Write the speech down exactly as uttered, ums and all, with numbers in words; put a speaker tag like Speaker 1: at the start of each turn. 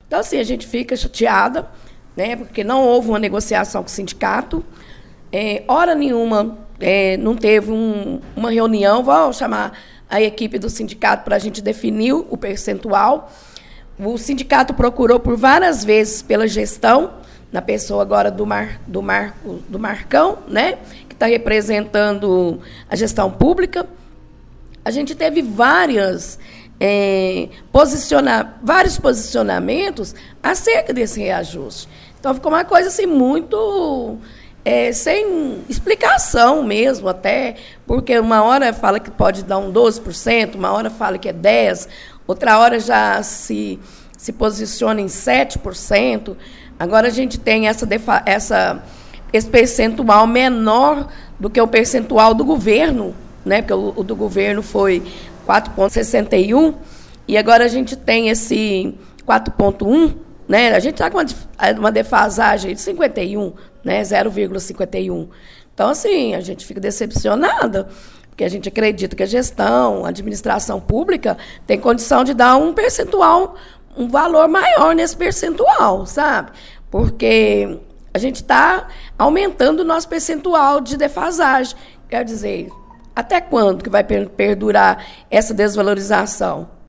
Speaker 1: Então, assim, a gente fica chateada, né, porque não houve uma negociação com o sindicato. É, hora nenhuma é, não teve um, uma reunião, vou chamar a equipe do sindicato para a gente definir o percentual. O sindicato procurou por várias vezes pela gestão, na pessoa agora do, Mar, do, Marco, do Marcão, né, que está representando a gestão pública. A gente teve várias, é, posiciona, vários posicionamentos acerca desse reajuste. Então, ficou uma coisa assim, muito... É, sem explicação mesmo, até, porque uma hora fala que pode dar um doze por cento, uma hora fala que é dez por cento, outra hora já se, se posiciona em sete por cento. Agora a gente tem essa, essa, esse percentual menor do que o percentual do governo, né? Porque o, o do governo foi quatro vírgula sessenta e um, e agora a gente tem esse quatro vírgula um, né? A gente está com uma, uma defasagem de cinquenta e um, né? zero vírgula cinquenta e um. Então, assim, a gente fica decepcionada, porque a gente acredita que a gestão, a administração pública tem condição de dar um percentual, um valor maior nesse percentual, sabe? Porque a gente está aumentando o nosso percentual de defasagem. Quer dizer, até quando que vai perdurar essa desvalorização?